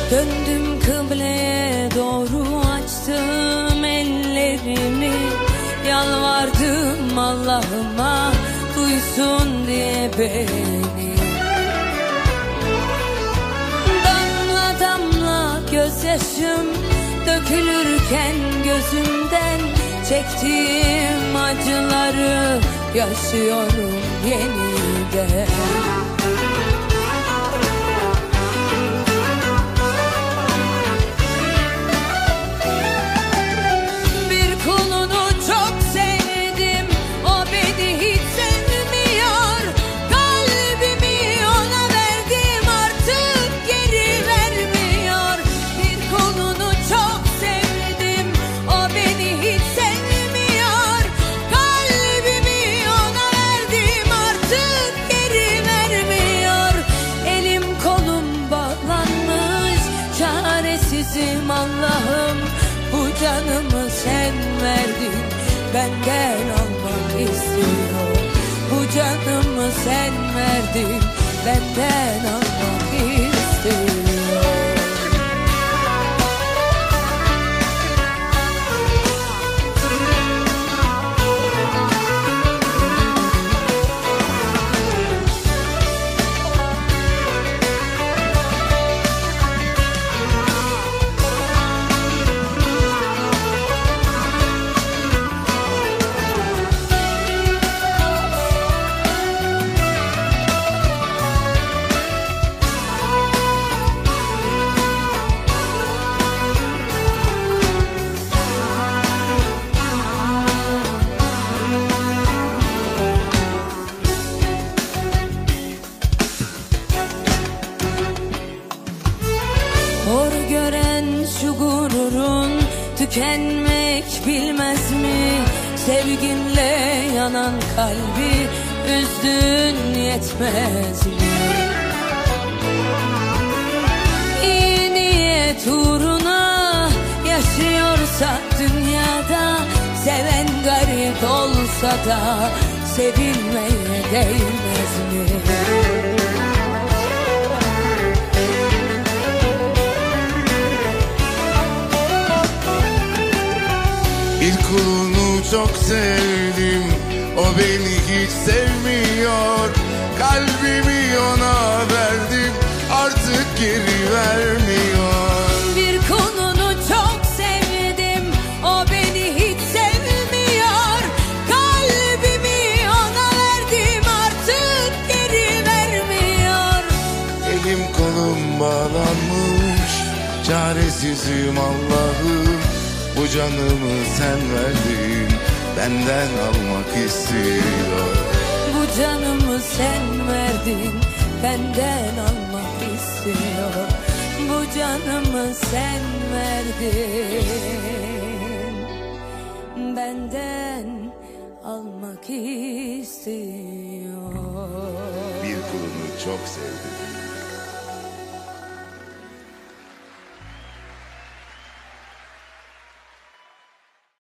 Döndüm kıbleye doğru, açtım ellerimi, yalvardım Allah'ıma duysun diye beni. Damla damla gözyaşım dökülürken gözümden, çektiğim acıları yaşıyorum yeniden. Allah'ım, bu canımı sen verdin, benden almak istiyor. Bu canımı sen verdin, benden almak istiyor. Hor gören şu gururun tükenmek bilmez mi? Sevginle yanan kalbi üzdün yetmez mi? İyi niyet uğruna yaşıyorsa dünyada, seven garip olsa da sevilmeye değmez mi? Bir kulunu çok sevdim, o beni hiç sevmiyor. Kalbimi ona verdim, artık geri vermiyor. Bir kulunu çok sevdim, o beni hiç sevmiyor. Kalbimi ona verdim, artık geri vermiyor. Elim kolum bağlanmış, çaresizim Allah'ım. Bu canımı sen verdin, benden almak istiyor. Bu canımı sen verdin, benden almak istiyor. Bu canımı sen verdin, benden almak istiyor. Bir kulunu çok sevdim,